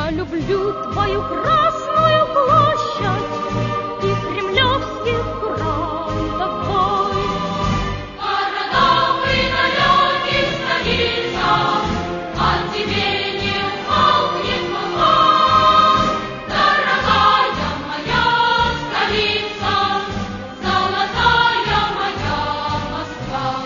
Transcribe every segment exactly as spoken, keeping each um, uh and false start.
Я люблю твою Красную площадь и кремлевских курантов бой. Города вы далеких столицах, от тебе не умолкнет молва. Дорогая моя столица, золотая моя Москва.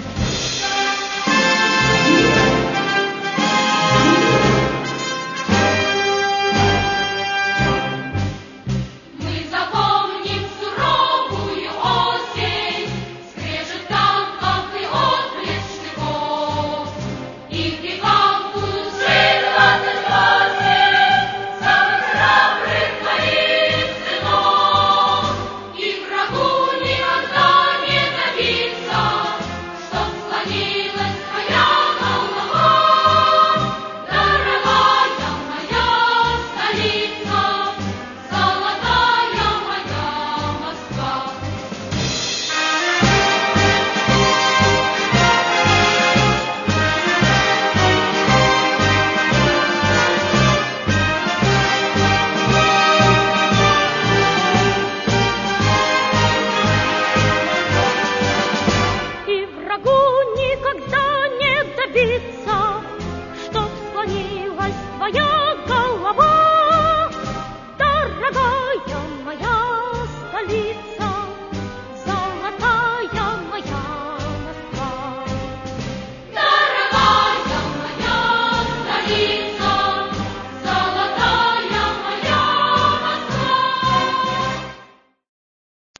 Мы запомним суровую осень, скрежет танков и отблеск штыков, и пикантную цель двадцать восемь самых храбрых твоих сынов. И врагу никогда не добиться, чтоб склонилась твоя голова. Дорогая моя столица, золотая моя Москва. И врагу никогда не добиться